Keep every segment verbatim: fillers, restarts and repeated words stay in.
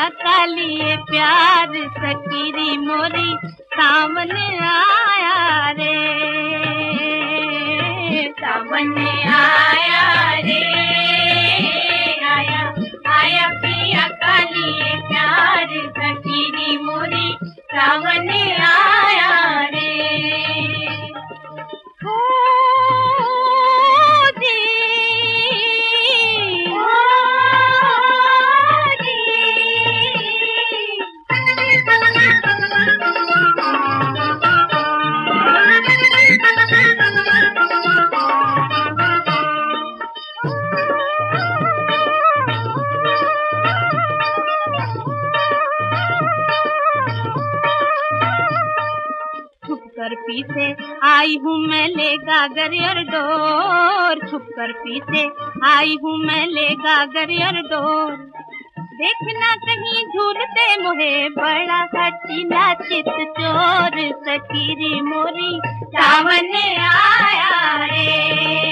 काली प्यार सकीरी मोरी सामने आया रे, सामने आया रे, आया आया पिया काली प्यार सकीरी मोरी सामने आया रे। छुपकर पीछे आई हूँ मैं ले गागर और डोर, छुपकर पीछे आई हूँ मैं ले गागर और डोर। देखना कहीं झूलते मोहे बड़ा हटीला चित चोर सकीरी मोरी सामने आया रे,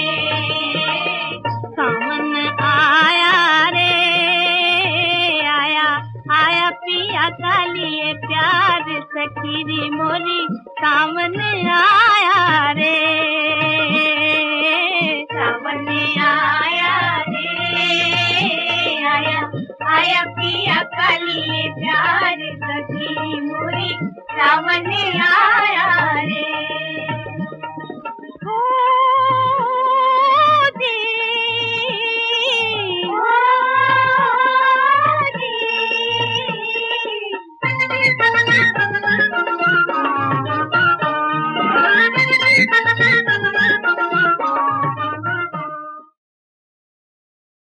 सामने आया रे, आया आया पिया काली प्यार सकीरी मोरी सामने आया रे, सामने आया रे, आया आया पिया काली प्यार सकीरी मोरी सामने